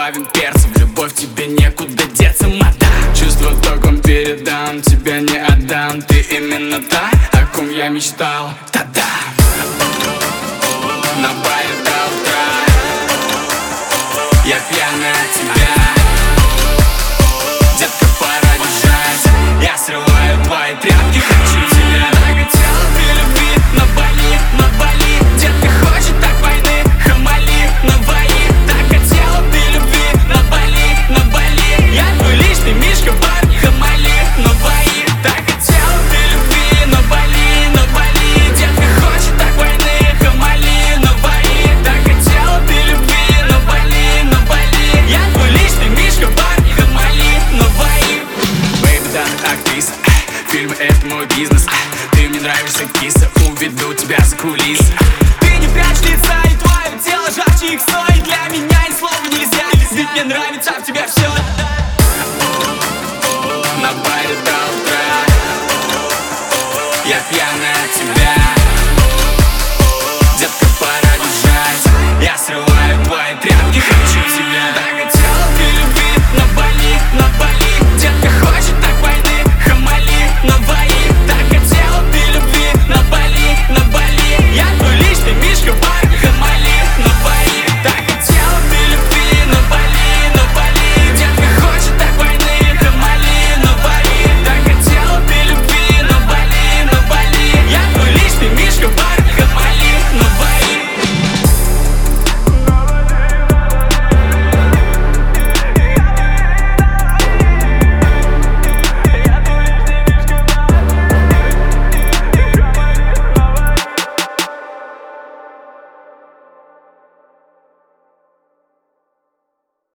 добавим перца. В любовь тебе некуда деться, мадам. Чувства током передам, тебя не отдам. Ты именно та, о ком я мечтал. Та-да! На баре до утра я пьяный от тебя. Детка, пора бежать. Я срываю твои тряпки, хочу тебя. Хотела ты любви, на Бали, детка хочет так войны. Хамали, Наваи. Так хотела ты любви, на Бали. Я твой личный мишка бар. Хамали, Наваи. Так хотела ты любви, на Бали. Детка хочет так войны. Хамали, Наваи. Так хотела ты любви, на Бали. Я твой личный мишка бар. Хамали, Наваи. Бэйби, да, актриса, фильмы — это мой бизнес. Ты мне нравишься, киса, уведу тебя за кулисы. Ты не прячь лица, и твое тело жарче их стоит. Для меня ни слова нельзя, ведь мне нравится в тебе все.